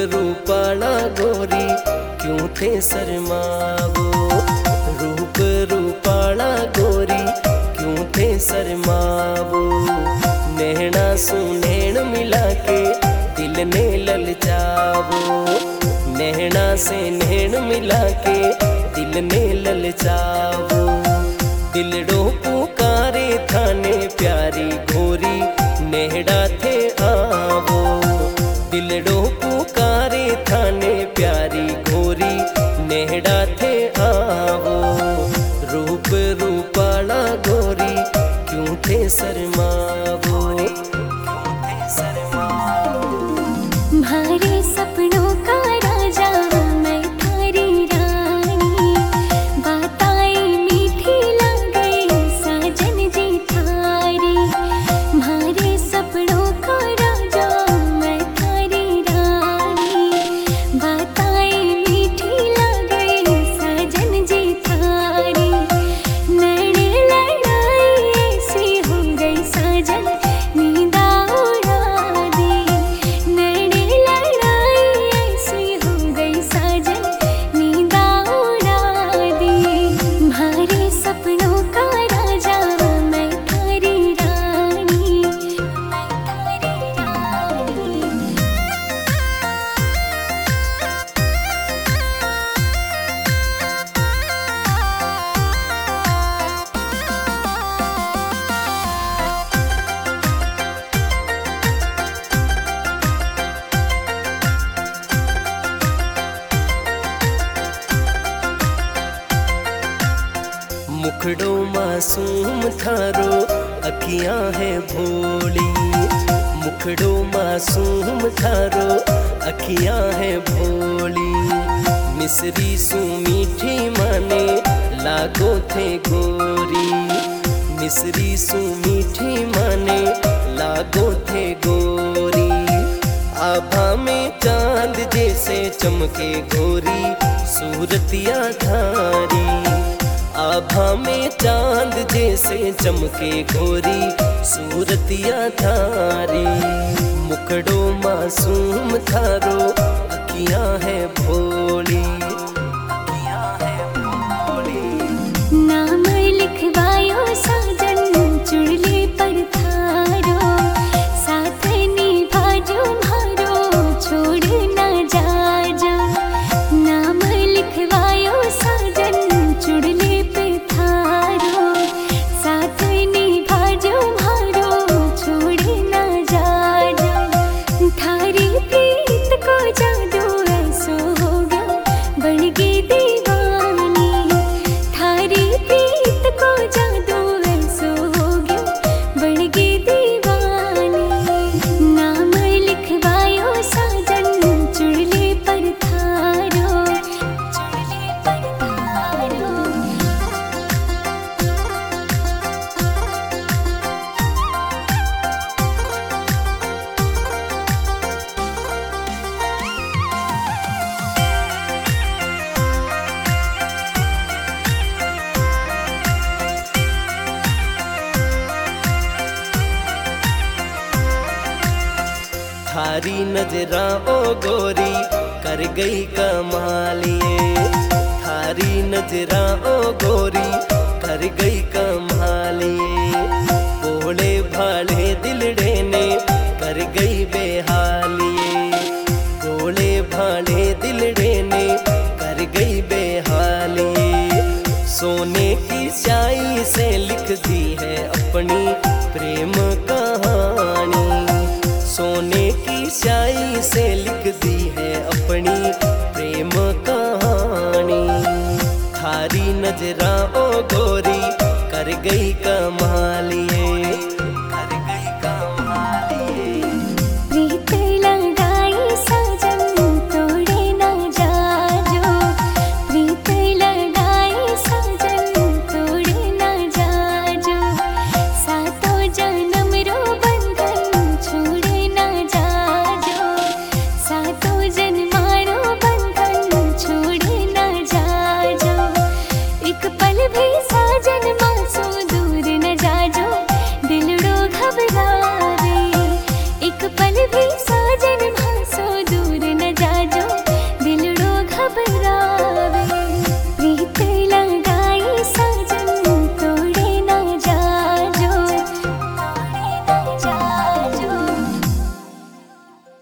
रूपाला गोरी क्यों थे शर्मावो। रूप रूपाला गोरी क्यों थे शर्मावो। नैना सु नैन मिला के दिल ने ललचावो। नैना से नैन मिला के दिल ने ललचावो। दिलड़ो पुकारे थाने प्यारी गोरी नेहड़ा थे आवो। दिलड़ो पुकारे थाने प्यारी गोरी नेहड़ा थे आवो। रूप रूपाला गोरी क्यों थे शर्मावो। भारे सपनों का राजा मैं थारी रानी। बातें मीठी लगे साजन जी थारी। भारे सपनों का राजा मैं थारी रानी। बातें मीठी लगे साजन जी थारी। नैन लड़ाई ऐसी हो गई साजन नींदा उड़ा दी। नैन लड़ाई ऐसी हो गई साजन नींदा उड़ा दी। भारे सपनों का राजा मैं थारी रानी। मैं थारी रानी। मुखड़ो मासूम थारो अखियां है भोली। मुखड़ो मासूम थारो अखियां है भोली। मिसरी सु मीठी माने लागो थे गोरी। मिसरी सु मीठी माने लागो थे गोरी। आभा में चांद जैसे चमके गोरी सूरतिया थारी। आभा में चांद जैसे चमके गोरी सूरतिया थारी। मुखड़ो मासूम थारो अखियां है भोली। अखियां है भोली। नाम लिखवायो साजन चुड़ले पर थारो। साथ निभाजो मारो छोड़ न जाजो। नाम लिखवायो साजन चुड़ले पे थारो। साथ निभाजो मारो छोड़ न जाजो। थारी प्रीत को जादू ऐसो हो गया बन गई दीवानी। थारी प्रीत को जादू ऐसो हो गया बन गई दीवानी। नाम लिखवायो साजन चुड़ले पर थारो। चुड़ले पर थारो। थारी नजरा ओ गोरी कर गई कमालिए। थारी नजरा ओ गोरी कर गई कमालिए। भोले भाले दिलड़े ने कर गई बेहालिए। भोले भाले दिलड़े ने कर गई बेहालिए। सोने की स्याही से लिख दी है अपनी प्रेम कहानी। सोने की स्याही से लिख दी है अपनी प्रेम कहानी। थारी नजरा ओ गोरी कर गई कमालिए।